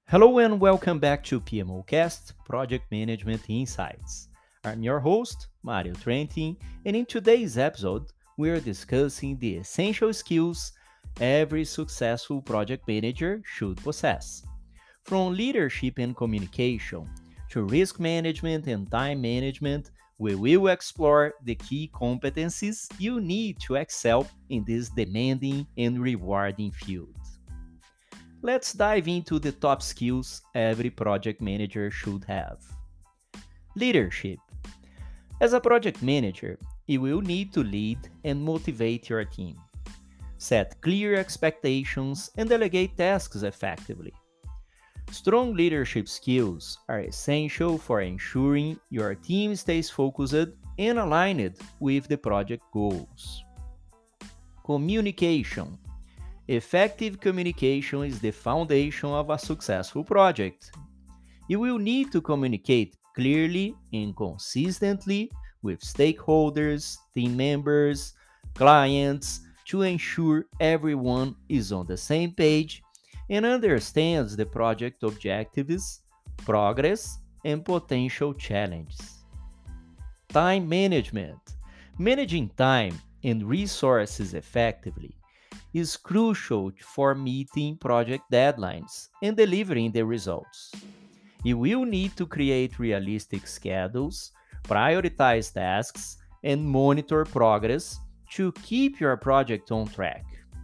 Hello and welcome back to PMOcast Project Management Insights. I'm your host, Mario Trentin, and in today's episode, we are discussing the essential skills every successful project manager should possess. From leadership and communication to risk management and time management, we will explore the key competencies you need to excel in this demanding and rewarding field. Let's dive into the top skills every project manager should have. Leadership. As a project manager, you will need to lead and motivate your team, set clear expectations, and delegate tasks effectively. Strong leadership skills are essential for ensuring your team stays focused and aligned with the project goals. Communication. Effective communication is the foundation of a successful project. You will need to communicate clearly and consistently with stakeholders, team members, clients to ensure everyone is on the same page and understands the project objectives, progress, and potential challenges. Time management. Managing time and resources effectively is crucial for meeting project deadlines and delivering the results. You will need to create realistic schedules, prioritize tasks, and monitor progress to keep your project on track.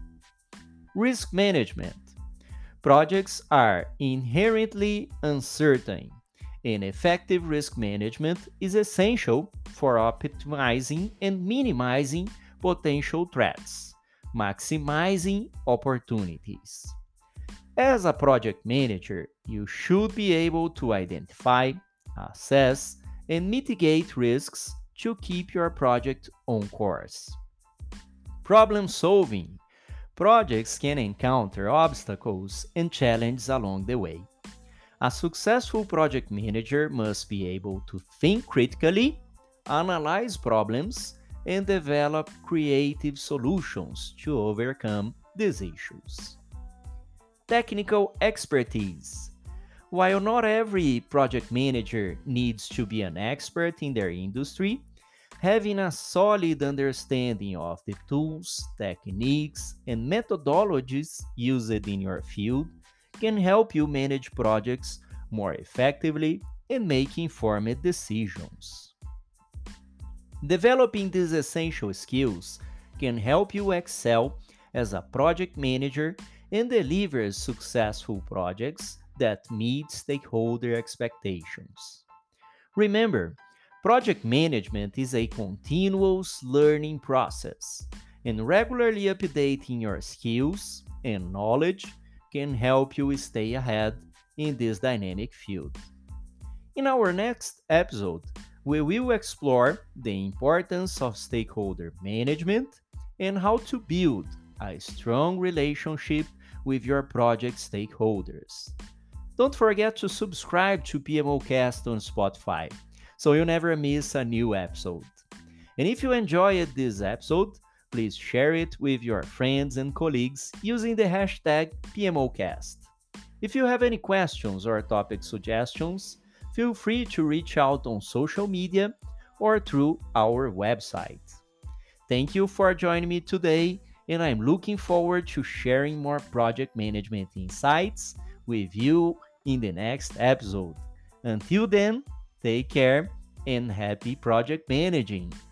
Risk management. Projects are inherently uncertain, and effective risk management is essential for optimizing and minimizing potential threats, maximizing opportunities. As a project manager, you should be able to identify, assess, and mitigate risks to keep your project on course. Problem solving. Projects can encounter obstacles and challenges along the way. A successful project manager must be able to think critically, analyze problems, and develop creative solutions to overcome these issues. Technical expertise. While not every project manager needs to be an expert in their industry, having a solid understanding of the tools, techniques, and methodologies used in your field can help you manage projects more effectively and make informed decisions. Developing these essential skills can help you excel as a project manager and deliver successful projects that meet stakeholder expectations. Remember, project management is a continuous learning process, and regularly updating your skills and knowledge can help you stay ahead in this dynamic field. In our next episode, we will explore the importance of stakeholder management and how to build a strong relationship with your project stakeholders. Don't forget to subscribe to PMOcast on Spotify so you never miss a new episode. And if you enjoyed this episode, please share it with your friends and colleagues using the hashtag PMOcast. If you have any questions or topic suggestions, feel free to reach out on social media or through our website. Thank you for joining me today, and I'm looking forward to sharing more project management insights with you in the next episode. Until then, take care and happy project managing.